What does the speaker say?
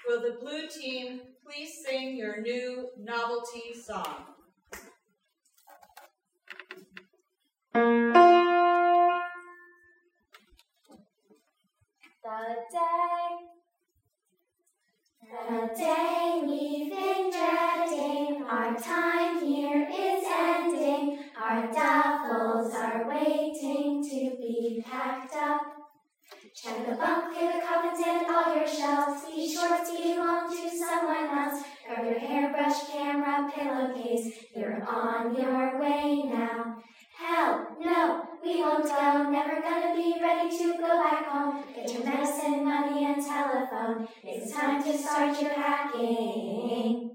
Will the blue team please sing your new novelty song? The day we've been dreading, our time here is ending. Our duffels are waiting to be packed up. Check the bunk, clear the coffins and all your shelves. These shorts belong to someone else. Grab your hairbrush, camera, pillowcase. You're on your way now. Hell, no, we won't go. Never gonna be ready to go back home. Get your medicine, money, and telephone. It's time to start your packing.